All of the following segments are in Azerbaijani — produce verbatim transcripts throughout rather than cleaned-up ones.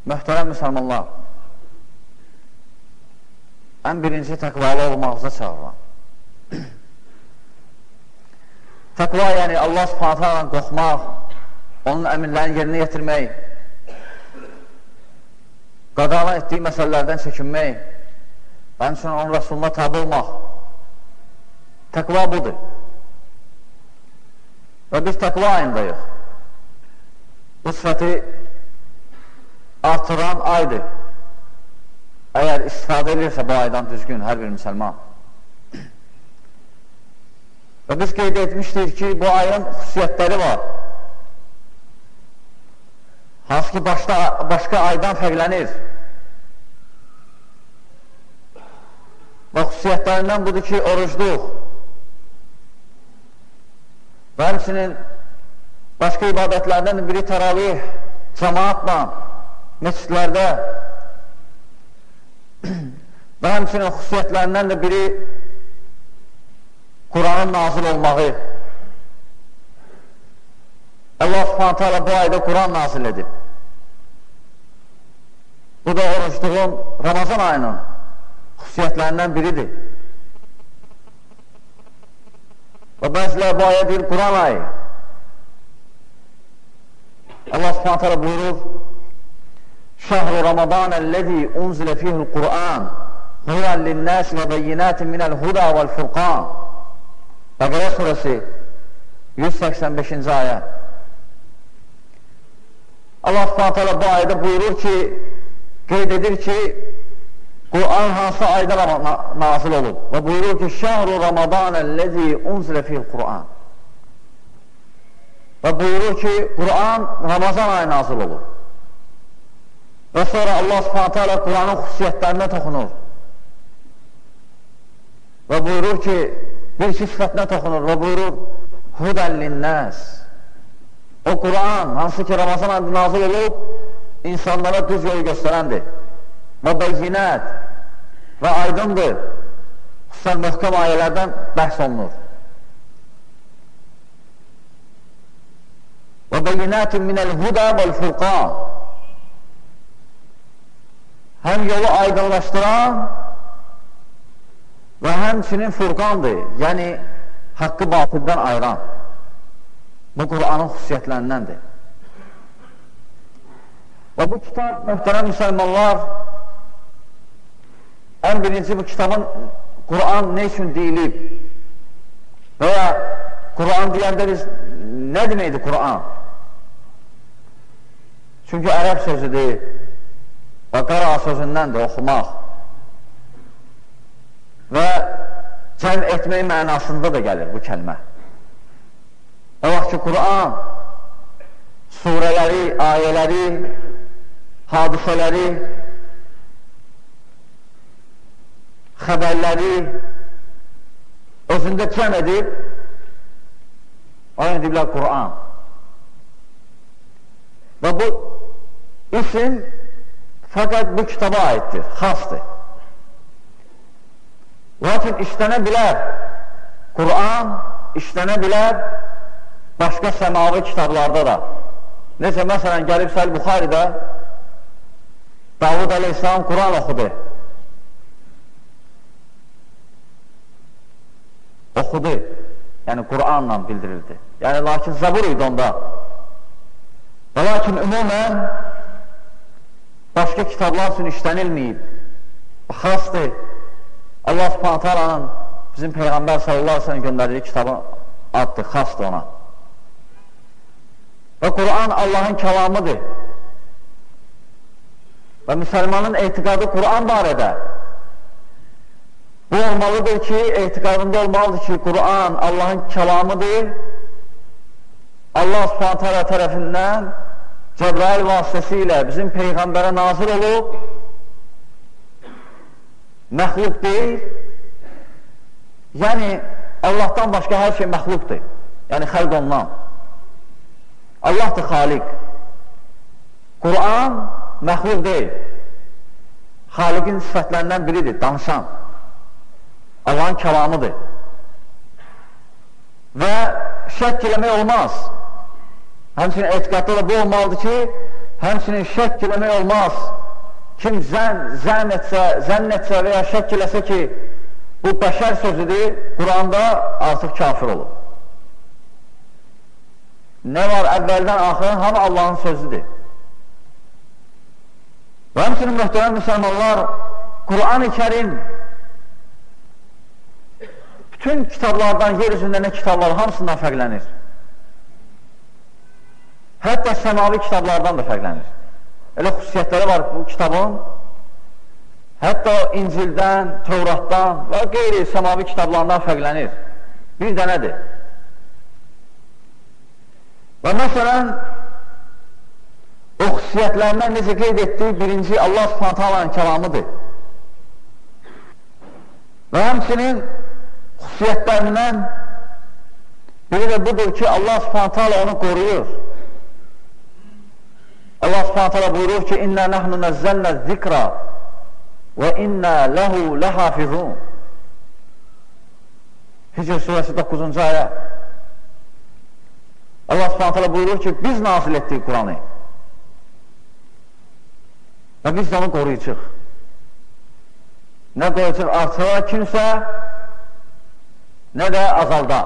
Möhtərəm müsəlmanlar, ən birinci təqvalı olmağıza çağıran. Təqva, yəni Allah subhanət hala qorxmaq, onun əmrlərini yerinə yetirmək, qadağan etdiyi məsələlərdən çəkinmək, bənim üçün onun Rəsuluna tabi olmaq. Təqva budur. Və biz təqva ayındayıq. Bu sifəti artıran aydır. Əgər istifadə edirsə bu aydan düzgün hər bir müsəlman. Və biz qeyd etmişdik ki, bu ayın xüsusiyyətləri var. Hansı ki, başda, başqa aydan fərqlənir. Və xüsusiyyətlərindən budur ki, orucluq. Və həmçinin başqa ibadətlərdən biri təravih, cəmaatla, məscidlərdə və həmçinin xüsusiyyətlərindən də biri Quranın nazil olmağı. Allah subhanət hala bu ayda Quran nazil edib. Bu da orucluğun Ramazan ayının xüsusiyyətlərindən biridir. Və bəzilər bu aya deyir Quran ayı. Allah subhanət hala buyurur: Şəhru Ramazanəl-ləzi unzilə fihul Quran hudən linnəsi və bəyyinətin minəl-huda vəl-furqan. Bəqərə surəsi yüz səksən beşinci ayə. Allah subhanət hala bu ayda buyurur ki, qeyd edir ki, Quran hansı ayda nazil olub və buyurur ki, Şəhru Ramazanəl-ləzi unzilə fihul Quran. Və buyurur ki, Quran Ramazan ayı nazil olub. Və sonra Allah subhanət hala Quranın xüsusiyyətlərinə toxunur. Və buyurur ki, bir iki sifətinə toxunur və buyurur, Hudən linnəs. O Quran, hansı ki Ramazan ayında nazil olub, insanlara düz yolu göstərəndir. Və bəyyinət və aydındır. Xüsusən möhkəm ayələrdən bəhs olunur. Və bəyyinətin minəl-huda vəl-furqan. Həm yolu aydınlaşdıran və həmçinin furqandır, yəni haqqı batildən ayıran. Bu Quranın xüsusiyyətlərindəndir. Və bu kitab, möhtərəm müsəlmanlar, ən birinci bu kitabın Quran nə üçün deyilib? Və ya Quran deyəndə biz nə deməkdir Quran? Çünki ərəb sözüdür və qara sözündəndir oxumaq. Və cəm etmək mənasında da gəlir bu kəlmə. O vaxt ki, Quran surələri, ayələri, hadisələri, xəbərləri özündə cəm edib, ayın ediblər Quran. Və bu isim fəqət bu kitaba aiddir, xasdır. Lakin işlənə bilər, Quran işlənə bilər başqa səmavi kitablarda da. Necə, məsələn, gəlib Səhih Buxaridə Davud əleyhissalam Quran oxudu. Oxudu, yəni Quranla bildirildi. Yəni, lakin Zəbur idi onda. Və lakin ümumən başqa kitablar üçün işlənilməyib. Xasdır. Allah subhanət halanın bizim Peyğəmbər sallallahu aleyhi ve sellem göndərdiyi kitabın addır, xasdır ona. Və Quran Allahın kəlamıdır. Və müsəlmanın etiqadı Quran barədə bu olmalıdır ki, etiqadında olmalıdır ki, Quran Allahın kəlamıdır. Allah subhanət hala tərəfindən Cəbrail vasitəsilə bizim Peyğəmbərə nazil olub, məxluq deyil, yəni Allahdan başqa hər şey məxluqdur, yəni xəlq ondan. Allahdır xaliq. Quran məxluq deyil, xaliqin sifətlərindən biridir, danışan. Allahın kəlamıdır. Və şək eləmək olmaz. Həmçinin etiqadda da bu olmalıdır ki, həmçinin şək eləmək olmaz. Kim zən, zən etsə, zənn etsə və ya şək eləsə ki, bu bəşər sözüdür, Quranda artıq kafir olur. Nə var əvvəldən axırın, hamı Allahın sözüdür. Və həmçinin möhtərəm müsəlmanlar, Quran-ı Kərim bütün kitablardan, yer üzündə nə kitablar hamısından fərqlənir. Hətta səmavi kitablardan da fərqlənir. Elə xüsusiyyətləri var bu kitabın. Hətta İncildən, Tövratdan və qeyri səmavi kitablarından fərqlənir. Bir dənədir. Və məsələn, o xüsusiyyətlərindən necə qeyd etdiyi birinci Allah Subhanahu taalanın kəlamıdır. Və həmçinin xüsusiyyətlərindən biri də budur ki, Allah Subhanahu taala onu qoruyur. Allah Subhanahu taala buyurur ki, İnna nahnu nazzalna zikra və inna ləhu ləhafizun. Hicr surəsi doqquzuncu ayə. Allah Subhanahu taala buyurur ki, biz nazil etdik Quranı və biz onu qoruyucuq. Nə qoruyucuq artığa kimsə, nə də azalda.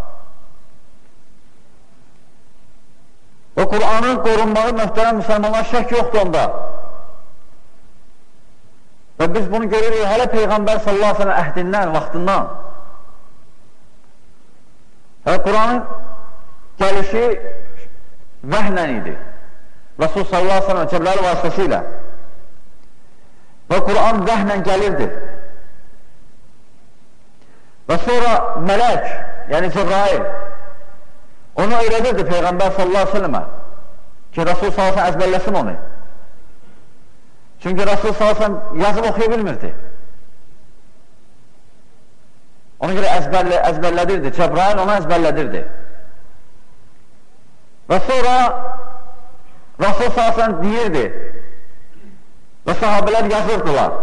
Və Quranın qorunmağı möhtərəm müsəlmanlar şək yoxdur onda. Və biz bunu görürük hələ Peyğəmbər sallallahu aleyhi ve sellem əhdindən, vaxtından. Və Quranın gəlişi vəhnən idi. Rasul sallallahu aleyhi ve sellem Cəbrəl vasitəsilə. Və Quran vəhnən gəlirdi. Və sonra mələk, yəni Cəbrail, onu öyrədirdi Peyğəmbər sallallahu aleyhi ve sellemə ki, Rasul sallallahu aleyhi ve sellem əzbərləsin onu. Çünki Rasul sallallahu aleyhi ve sellem yazıb oxuya bilmirdi. Ona görə əzbərlə, əzbərlədirdi, Cəbrail onu əzbərlədirdi. Və sonra Rasul sallallahu aleyhi ve sellem deyirdi və sahabələr yazırdılar.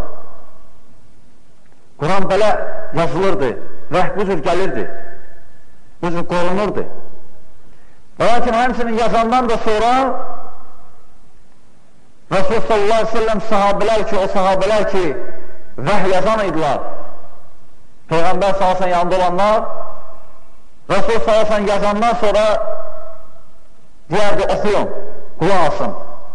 Quran belə yazılırdı, vəh bu cür gəlirdi, bu cür qorunurdu. Və lakin həmsinin yazandan da sonra Rasul sallallahu aleyhi ve sellem sahabələr ki, o sahabələr ki vəh yazan idilər, Peyğəmbər sallallahu aleyhi ve sellem yanında olanlar, Rasul sallallahu aleyhi ve sellem yazandan sonra deyərdi, oxuyun, qulaq alsın.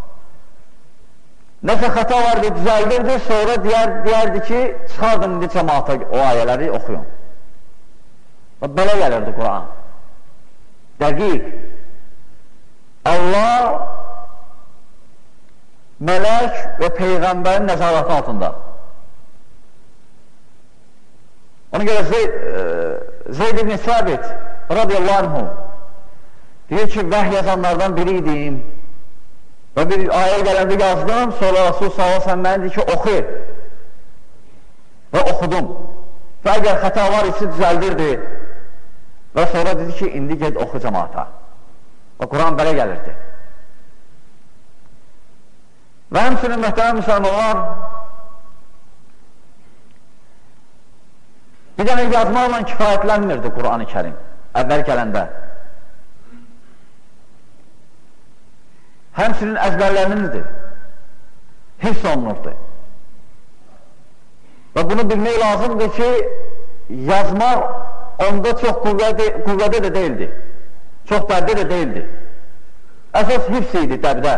Nəsə xəta vardı, düzəldirdi, sonra deyər, deyərdi ki, çıxardın indi cəmaata o ayələri oxuyun. Və belə gəlirdi Quran. Dəqiq. Allah mələk və Peyğəmbərin nəzarəti altında. Ona görə Zeyd, Zeyd ibn Səbit radiyallahu anhu deyir ki, vəh yazanlardan biriydim və bir ayə gələndə yazdım, sonra Rasul sallallahu aleyhi ve sellem mənə deyir ki, oxu və oxudum və əgər xəta var isi düzəldirdi və sonra dedi ki, indi ged oxu cəmaata və Quran belə gəlirdi. Və həmçinin möhtərəm müsəlmanlar, bir dənə yazmaqla kifayətlənmirdi Quran-ı Kərim əvvəl gələndə. Həmçinin əzbərlənirdi, hiss olunurdu. Və bunu bilmək lazımdır ki, yazmaq onda çox qüvvədə də deyildi, çox dərdə də deyildi. Əsas hiss idi dəbdə.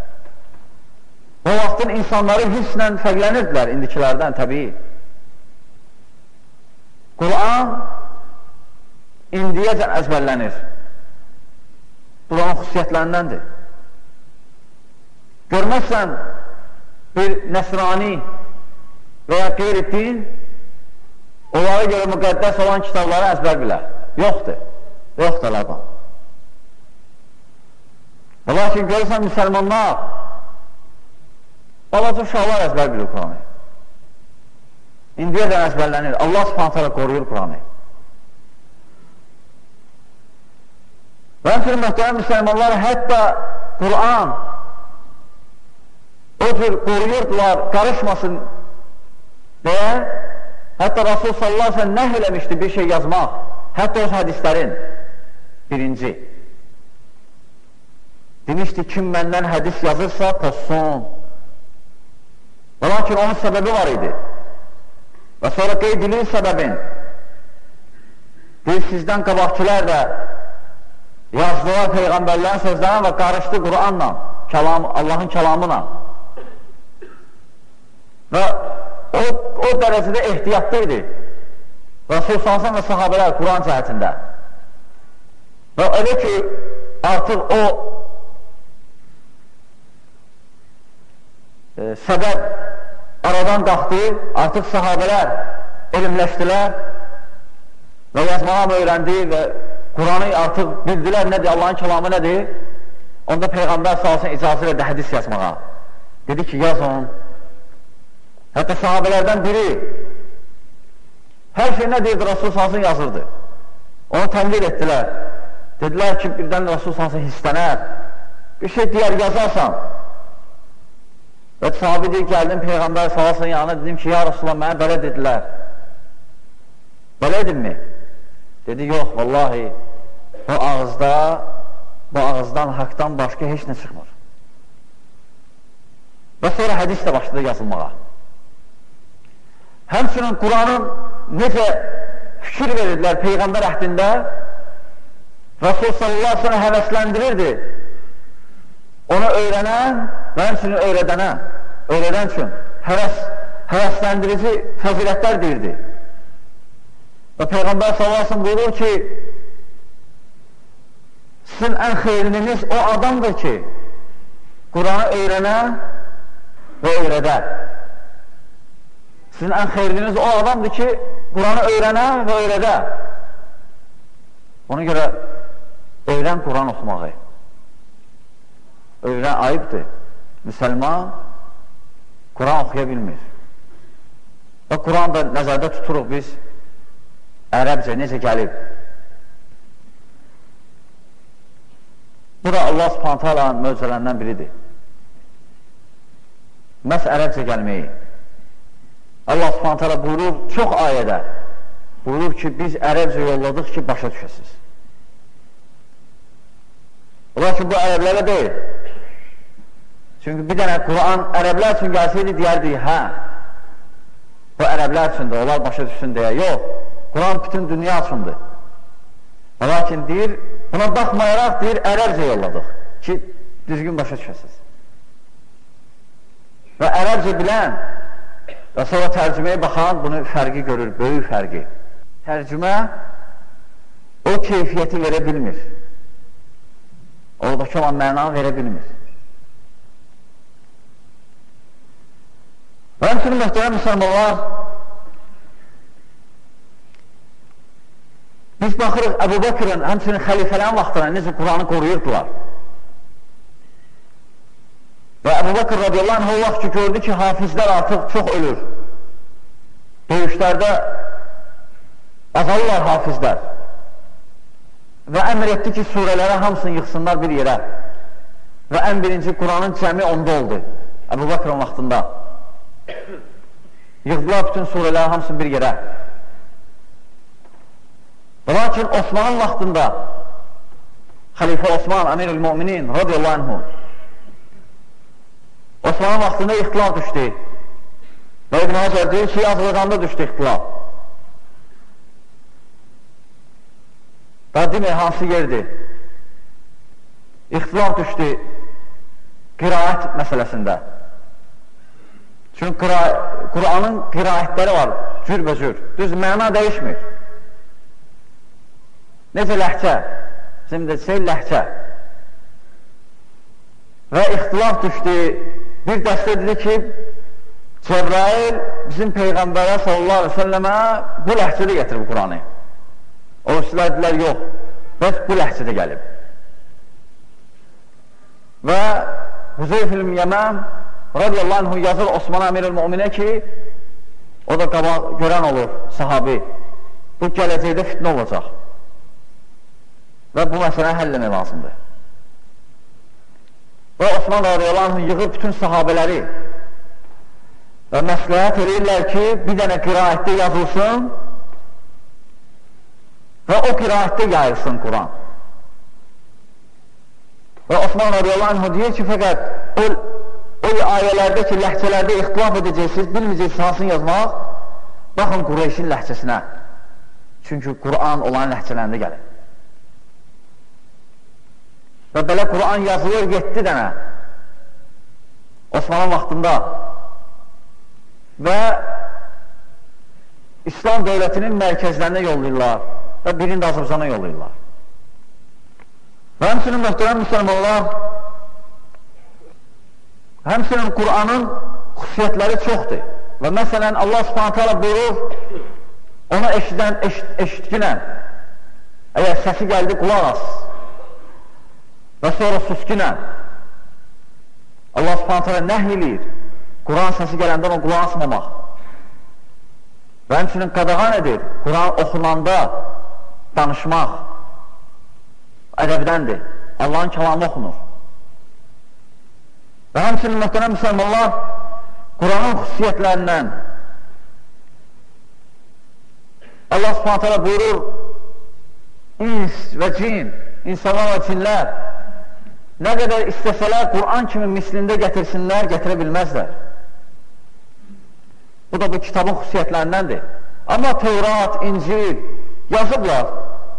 O vaxtın insanları hisslə fərqlənirdilər indikilərdən təbii. Quran indiyəcən əzbərlənir. Quranın xüsusiyyətlərindəndir. Görməzsən bir nəsrani və ya qeyri din onlara görə müqəddəs olan kitabları əzbər bilər. Yoxdur. Yoxdur ələqə. Lakin görürsən müsəlmanlar balaca uşaqlar əzbər bilir Quranı. İndiyəcən əzbərlənir. Allah subhanət hələ qoruyur Quranı. Və həmçinin möhtərəm müsəlmanlar hətta Quran o cür qoruyurdular, qarışmasın deyə hətta Rasul sallallahu aleyhi ve sellem nəh eləmişdi bir şey yazmaq. Hətta o hədislərin birinci. Demişdi, kim məndən hədis yazırsa, pozsun. Və lakin onun səbəbi var idi. Və sonra qeyd edilir səbəbin. Deyir, sizdən qabaqçılar da yazdılar Peyğəmbərlərin sözlərinə və qarışdı Quranla, kəlam, Allahın kəlamına. Və o, o dərəcədə ehtiyatlı idi. Rasul sallallahu və sahabələr Quran cəhətində. Və elə ki, artıq o e, səbəb aradan qalxdı, artıq sahabələr elmləşdilər və yazmağa öyrəndi və Quranı artıq bildilər nədir, Allahın kəlamı nədir. Onda Peyğəmbər sallallahu icazə verdi hədis yazmağa. Dedi ki, yaz onu. Hətta sahabələrdən biri hər şey nə deyirdi, Rasul sallallahu yazırdı. Onu təmdir etdilər. Dedilər ki, birdən Rasul sallallahu hissənər. Bir şey deyər, yazarsan. Və sahabi deyir, gəldim Peyğəmbər sallallahu yanına, dedim ki, ya Rasulullah, mənə belə dedilər. Belə edinmi? Dedi, yox, vallahi, bu ağızda, bu ağızdan, haqdan başqa heç nə çıxmır. Və sonra hədis də başladı yazılmağa. Həmçinin Quranın necə fikir verirdilər Peyğəmbər əhdində, Rasul sallallahu aleyhi ve sellem həvəsləndirirdi onu öyrənən və həmçinin öyrədənə, öyrədən üçün həvəs, həvəsləndirici fəzilətlər deyirdi. Və Peyğəmbər sallallahu aleyhi ve sellem buyurur ki, sizin ən xeyriniz o adamdır ki, Quranı öyrənə və öyrədə. Sizin ən xeyriniz o adamdır ki, Quranı öyrənə və öyrədə. Ona görə öyrən Quran oxumağı. Öyrən ayıbdır. Müsəlman Quran oxuya bilmir. Və Quran da nəzərdə tuturuq biz ərəbcə necə gəlib. Bu da Allah subhanət həlanın möcüzələrindən biridir. Məhz ərəbcə gəlməyi. Allah subhanət hələ buyurur, çox ayədə buyurur ki, biz ərəbcə yolladıq ki, başa düşəsiz. Ola ki, bu ərəblərə deyil. Çünki bir dənə Quran ərəblər üçün gəlsəydi, deyərdi, hə, bu ərəblər üçündür, onlar başa düşsün deyə. Yox, Quran bütün dünya üçündür. Lakin deyir, buna baxmayaraq deyir, ərəbcə yolladıq ki, düzgün başa düşəsiz. Və ərəbcə bilən və sonra tərcüməyə baxan bunu fərqi görür, böyük fərqi. Tərcümə o keyfiyyəti verə bilmir. Oradakı olan mənanı verə bilmir. Və həmçinin möhtərəm müsəlmanlar, biz baxırıq Əbu Bəkirin, həmçinin xəlifələrin vaxtına necə Quranı qoruyurdular. Və Əbu Bəkir radiyallahu anh o vaxt ki, gördü ki, hafizlər artıq çox ölür. Döyüşlərdə azalırlar hafizlər. Və əmr etdi ki, surələrə hamısını yıxsınlar bir yerə. Və ən birinci Quranın cəmi onda oldu. Əbu Bəkirin vaxtında. Yıxdılar bütün surələri hamısını bir yerə. Lakin Osmanın vaxtında Xəlifə Osman, Əmirül Müminin radiyallahu anhu Osmanın vaxtında ixtilaf düşdü. Və İbn Həcər deyir ki, Azərbaycanda düşdü ixtilaf. Daha demir, hansı yerdir? İxtilaf düşdü qiraət məsələsində. Çünki Quranın qiraətləri var, cürbəcür. Düz, məna dəyişmir. Necə ləhcə? Bizim desək, ləhcə. Və ixtilaf düşdü. Bir dəstə dedi ki, Cəbrail bizim Peyğəmbərə sallallahu aleyhi ve sellemə bu ləhcədə gətirib Quranı. O üstülər dedilər, yox, bəs bu ləhcədə gəlib. Və Hüzeyf-ül Yəmən radiyallahu anhu yazır Osman Əmirül Müminə ki, o da qabaq görən olur, sahabi. Bu gələcəkdə fitnə olacaq. Və bu məsələni həll etmək lazımdır. Və Osman radiyallahu anh yığır bütün sahabələri və məsləhət edirlər ki, bir dənə qiraətdə yazılsın və o qiraətdə yayılsın Quran. Və Osman radiyallahu anh deyir ki, fəqət o, o ayələrdə ki, ləhcələrdə ixtilaf edəcəksiniz, bilməyəcəksiniz hansını yazmaq, baxın Qureyşin ləhcəsinə. Çünki Quran olan ləhcələrində gəlir. Və belə Quran yazılır yeddi dənə Osmanın vaxtında və İslam dövlətinin mərkəzlərinə yollayırlar və birini də Azərbaycana yollayırlar. Və həmçinin möhtərəm müsəlmanlar, həmçinin Quranın xüsusiyyətləri çoxdur. Və məsələn, Allah subhanət hələ buyurur, ona eşidən, eşit, eşitkinən, əgər səsi gəldi, qulaq as və sonra suskinən, Allah subhanət hələ nəhy eləyir, Quran səsi gələndə ona qulaq asmamaq. Və həmçinin qadağan edir, Quran oxunanda danışmaq ədəbdəndir, Allahın kəlamı oxunur. Və həmçinin möhtərəm müsəlmanlar, Quranın xüsusiyyətlərindən Allah subhanət hələ buyurur, ins və cin, insanlar və cinlər nə qədər istəsələr Quran kimi mislində gətirsinlər, gətirə bilməzlər. Bu da bu kitabın xüsusiyyətlərindəndir. Amma Tevrat, İncil yazıblar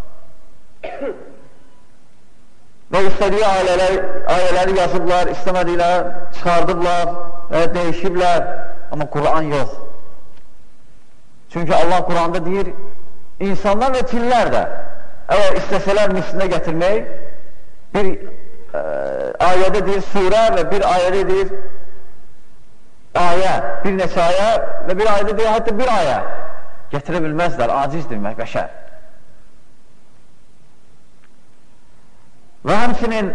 və istədiyi ayələri, ayələri yazıblar, istəmədiklər, çıxardıblar və dəyişiblər, amma Quran yox. Çünki Allah Quranda deyir, insanlar və cinlər də əgər istəsələr mislində gətirmək, bir ə, ayədə deyir surə və bir ayədə deyir ayə, bir neçə ayə və bir ayədə deyir hətta bir ayə gətirə bilməzlər, acizdir bəşər. Və həmçinin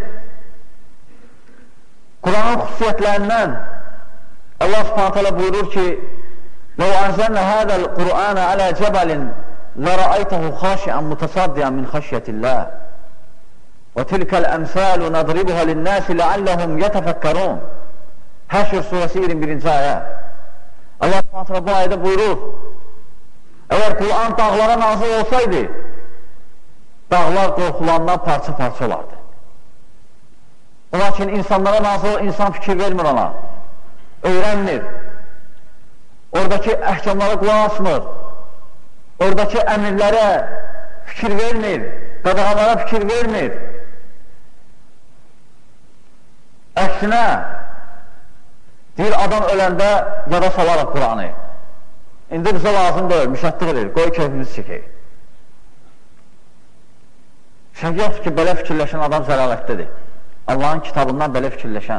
Quranın xüsusiyyətlərindən Allah subhanət hələ buyurur ki, لو أنزلنا هذا القرآن على جبل لرأيته خاشعا متصدعا من خشية الله وتلك الأمثال نضربها للناس لعلهم يتفكرون. Həşr surəsi iyirmi birinci ayə. Allah subhanət bu ayədə buyurur, əgər Quran dağlara nazil olsaydı, dağlar qorxulandan parça-parça olardı. Lakin insanlara nazil, insan fikir vermir ona, öyrənmir. Oradakı əhkamlara qulaq asmır, oradakı əmirlərə fikir vermir, qadağalara fikir vermir. Əksinə, deyir, adam öləndə yada salaraq Quranı. İndi bizə lazım deyil, müşəddıq edir, qoy keyfimiz çəkək. Şək yoxdur ki, belə fikirləşən adam zəlalətdədir. Allahın kitabından belə fikirləşən.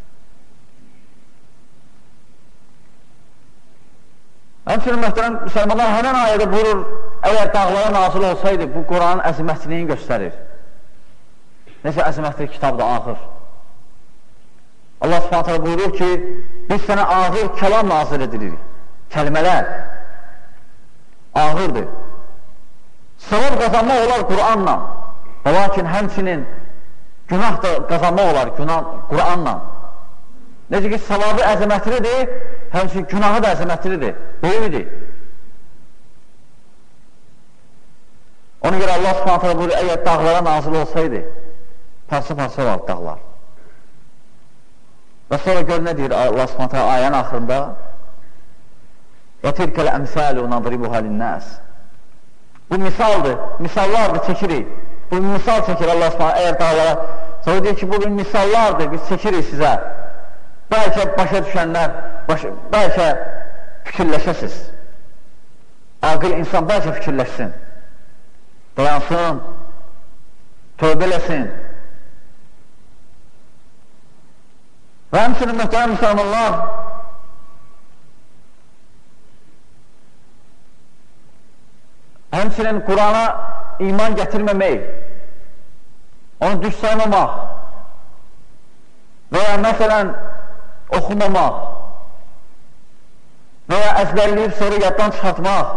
Həmçinin möhtərəm müsəlmanlar həmən ayədə buyurur, əgər dağlara nazil olsaydı, bu Quranın əzimətçiliyini göstərir. Necə əzimətli kitabdır, ağır. Allah subhanət hələ buyurur ki, biz sənə ağır kəlam nazil edirik. Kəlmələr ağırdır. Savab qazanmaq olar Quranla, lakin həmçinin günah da qazanmaq olar Quranla. Necə ki, savabı əzəmətlidir, həmçinin günahı da əzəmətlidir, böyüdür. Ona görə Allah subhanət hələ buyurur, əgər dağlara nazil olsaydı, parça-parça olardı dağlar. Və sonra gör nə deyir Allah subhanət hələ ayənin axırında? وَتِلْكَ الْأَمْثَالُ نَضْرِبُهَا لِلنَّاسِ Bu misaldır, misallardır, çəkirik. Bu misal çəkir Allah subhanət əgər dağlara. Sonra deyir ki, bugün misallardır, biz çəkirik sizə. Bəlkə başa düşənlər, baş, bəlkə fikirləşəsiz. Aqil insan bəlkə fikirləşsin, dayansın, tövbə eləsin. Və həmçinin möhtərəm müsəlmanlar, həmçinin Qurana iman gətirməmək, onu düz saymamaq və ya məsələn oxumamaq və ya əzbərləyib sonra yaddan çıxartmaq,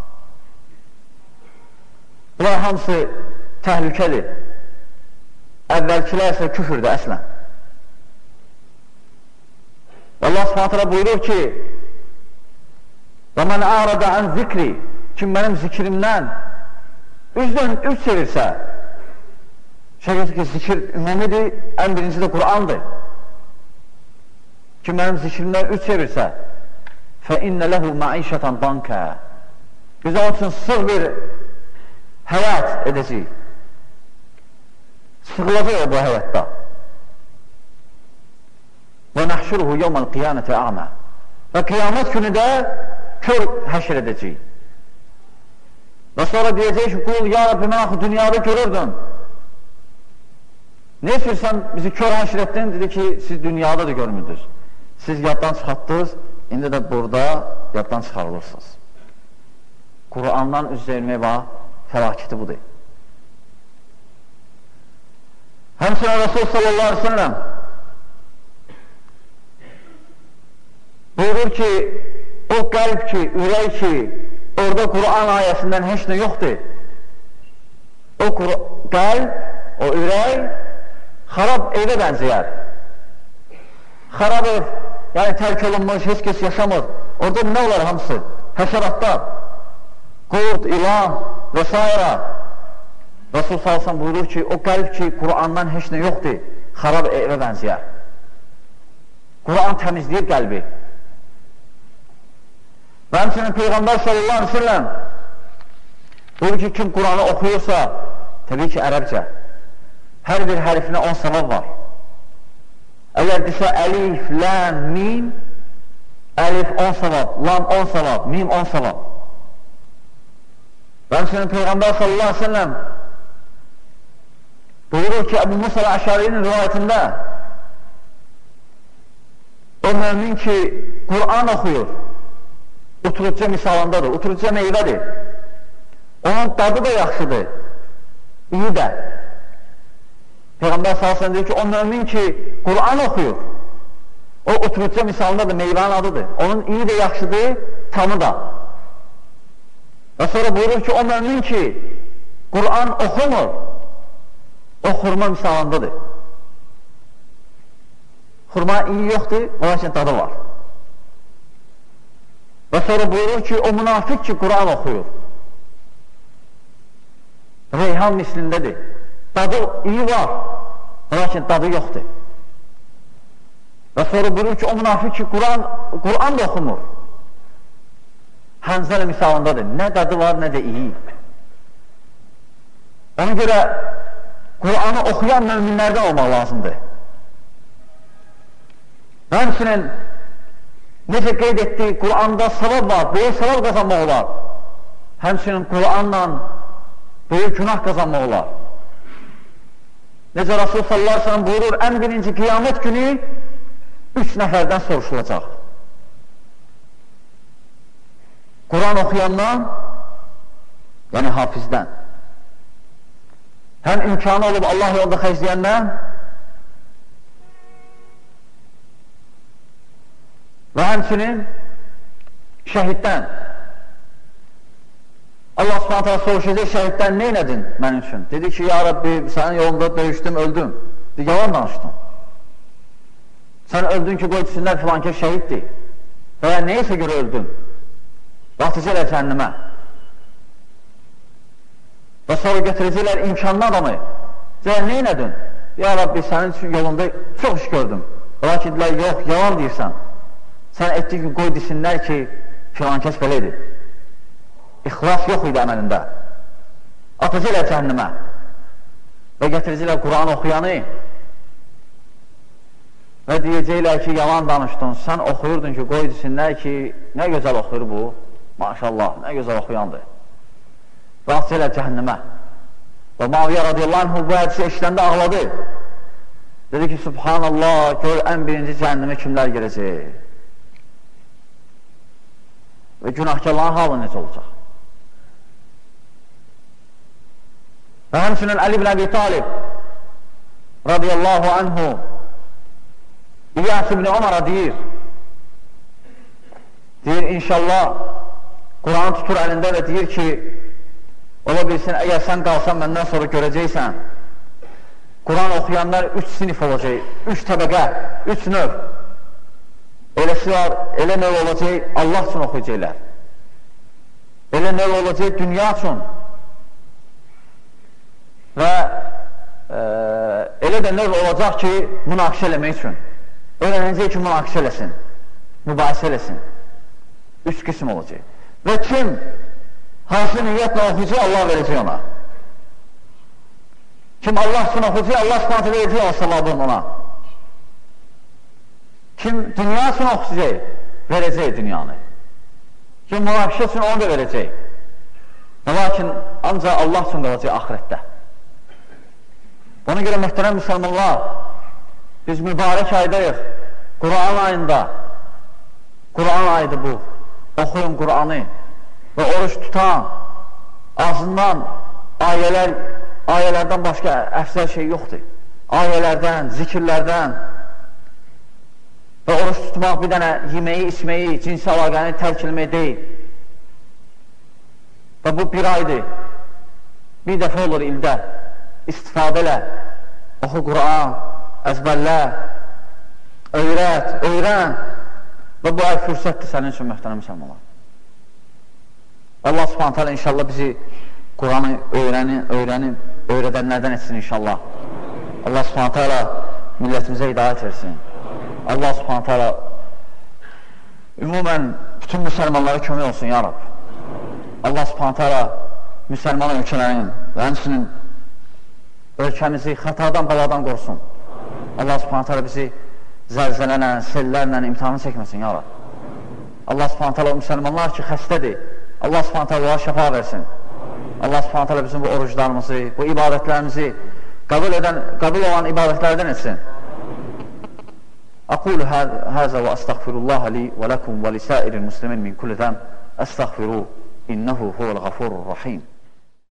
bunlar hamısı təhlükədir. Əvvəlkilər isə küfürdür əslən. Allah subhanət hələ buyurur ki, وَمَنْ أَعْرَضَ عَنْ ذِكْرِ, kim mənim zikrimdən üz, dön, üz çevirsə, Şəkil ki, zikir ümumidir, ən birinci də Qur'andır. Ki, mənim zikrimdən üç çevirsə, فَإِنَّ لَهُ مَعِيشَةً ضَنْكَ Biz onun üçün sıx bir həyat edəcəyik. Sıxılacaq o bu həyatda. وَنَحْشُرُهُ يَوْمَ الْقِيَامَةِ أَعْمَى Və qiyamət günü də kör həşr edəcəyik. Və sonra deyəcək ki, qul, ya Rabbi, mən axı dünyada görürdüm. Ne istiyorsan bizi kör həşr etdin, dedi ki, siz dünyada da görmürdünüz. Siz yaddan çıxartdınız, indi də burada yaddan çıxarılırsınız. Qur'andan üz vermək və fəlakəti budur. Həmçinin Resul sallallahu aleyhi ve sellem buyurur ki, o qəlb ki, ürək ki, orada Qur'an ayəsindən heç nə yoxdur. O qəlb, o ürək xarab evə bənzəyər. Xarab ev, yəni tərk olunmuş, heç kəs yaşamır. Orada nə olar hamısı? Həşəratlar, qurd, ilan və s. Resul sallallahu aleyhi ve sellem buyurur ki, o qəlb ki, Qur'andan heç nə yoxdur, xarab evə bənzəyər. Qur'an təmizləyir qəlbi. Və həmçinin Peyğəmbər sallallahu aleyhi ve sellem buyurur ki, kim Qur'anı oxuyursa, təbii ki, ərəbcə, hər bir hərfinə on savab var. Əgər desə əlif, ləm, mim, əlif on savab, lam on savab, mim on savab. Və həmçinin Peyğəmbər sallallahu aleyhi ve sellem buyurur ki, Əbu Musa Əşarinin rivayətində o mümin ki, Qur'an oxuyur, oturuqca misalındadır, oturuqca meyvədir. Onun dadı da yaxşıdır, iyi də. Peyğəmbər sallallahu aleyhi ve sellem deyir ki, o mümin ki, Qur'an oxuyur, o oturuqca misalındadır, meyvənin adıdır. Onun iyi də yaxşıdır, tamı da. Və sonra buyurur ki, o mümin ki, Qur'an oxumur, o xurma misalındadır. Xurma iyi yoxdur, lakin dadı var. Və sonra buyurur ki, o münafik ki, Qur'an oxuyur, reyhan mislindədir. Dadı iyi var, lakin dadı yoxdur. Və sonra buyurur ki, o münafik ki, Qur'an Qur'an da oxumur, Hənzələ misalındadır. Nə dadı var, nə də iyi. Ona görə Qur'anı oxuyan müminlərdən olmaq lazımdır. Və həmçinin necə qeyd etdik, Qur'anda savab var, böyük savab qazanmaq olar. Həmçinin Qur'anla böyük günah qazanmaq olar. Necə Rasul sallallahu aleyhi ve sellem buyurur, ən birinci qiyamət günü üç nəfərdən soruşulacaq. Qur'an oxuyandan, yəni hafizdən, həm imkanı olub Allah yolunda xərcləyəndən və həmçinin şəhiddən. Allah subhanət hələ soruşacaq, şəhiddən nə elədin mənim üçün? Dedi ki, ya Rabbi, sənin yolunda döyüşdüm, öldüm. Dedi, yalan danışdın. Sən öldün ki, qoy desinlər filankə şəhiddir. Və ya neysə görə öldün. Vaxtıcı cəhənnəmə. Və sonra götürəcəklər imkanlı adamı. Deyər, nə elədin? Ya Rabbi, sənin üçün yolunda çox iş gördüm. Lakin deyilər, yox, yalan deyirsən. Sən etdiyi ki, qoy desinlər ki, filankəs belə edir. İxlas yox idi əməlində. Atacaqlər cəhənnəmə və gətirəcəklər Qur'an oxuyanı və deyəcəklər ki, yalan danışdın, sən oxuyurdun ki, qoy desinlər ki, nə gözəl oxuyur bu, maşallah, nə gözəl oxuyandır. Və atacaqlər cəhənnəmə. Və Muaviyyə radiyallahu anh bu hədisi eşitəndə ağladı. Dedi ki, subhanallah, gör ən birinci cəhənnəmə kimlər girəcək və günahkarların halı necə olacaq? Və həmçinin Əli ibn Əbi Talib radiyallahu anhu İlyas ibn Ömərə deyir deyir inşallah Quran tutur əlində və deyir ki ola bilsin əgər sən qalsan məndən sonra görəcəksən Quran oxuyanlar üç sinif olacaq, üç təbəqə, üç növ eləsi var, elə növ olacaq Allah üçün oxuyacaqlar elə növ olacaq dünya üçün və e, Elə də növ olacaq ki, münaqişə eləmək üçün. Öyrənəcək ki, münaqişə eləsin, mübahisə eləsin. Üç qism olacaq. Və kim hansı niyyətlə oxuyacaq, Allah verəcək ona. Kim Allah üçün oxuyacaq, Allah subhanətə verəcək o savabını ona. Kim dünya üçün oxuyacaq, verəcək dünyanı. Kim münaqişə üçün onu da verəcək. Lakin ancaq Allah üçün qalacaq axirətdə. Ona görə möhtərəm müsəlmanlar, biz mübarək aydayıq, Quran ayında, Quran ayıdır bu, oxuyun Quranı və oruç tutan, ağzından ayələr, ayələrdən başqa əfsəl şey yoxdur. Ayələrdən, zikirlərdən və oruç tutmaq bir dənə yeməyi, içməyi, cinsi əlaqəni tərk etmək deyil. Və bu bir aydır, bir dəfə olur ildə, istifadə elə, oxu Quran, əzbərlə, öyrət, öyrən və bu ay fürsətdir sənin üçün möhtərəm müsəlmanlar. Allah subhanət hələ inşallah bizi Quranı öyrənib, öyrənib, öyrədənlərdən etsin inşallah. Allah subhanət hələ millətimizə hidayət versin. Allah subhanət hələ ümumən bütün müsəlmanlara kömək olsun, ya Rab. Allah subhanət hələ müsəlman ölkələrin və həmsinin ölkəmizi xətadan, bəladan qorusun. Allah subhanət hələ bizi zəlzələrlə, sellərlə imtihanı çəkməsin, ya Rab. Allah subhanət hələ o müsəlmanlar ki, xəstədir, Allah subhanət hələ onlara şəfa versin. Allah subhanət hələ bizim bu oruclarımızı, bu ibadətlərimizi qəbul edən, qəbul olan ibadətlərdən etsin. Aqulu həzə və əstəğfirullah li və ləkum və lisəiril muslimin min kulli zəm əstəğfiruh, innehu huvəl-ğafurur rahim.